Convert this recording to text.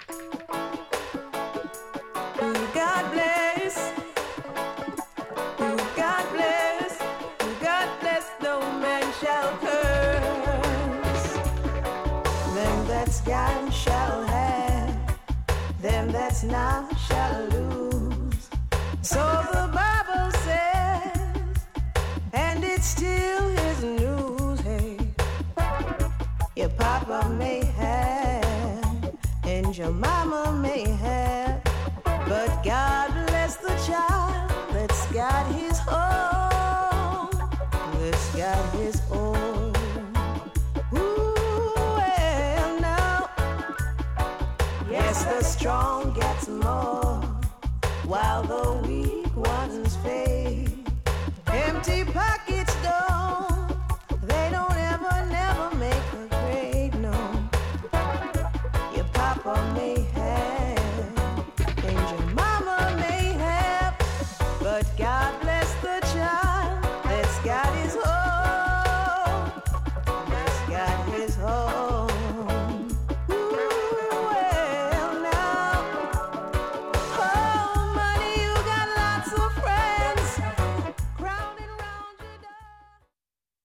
Who God bless, who God bless, who God bless, no man shall curse. Them that's got shall have, them that's not shall lose. So the Bible says, and it's still his news. Hey, your papa may have, and your mama may have, but God bless the child that's got his own, that's got his own. Ooh, well now, yes, the strong gets more, while the weak ones fade. Empty pockets they don't ever, never make a grade, no. Your papa may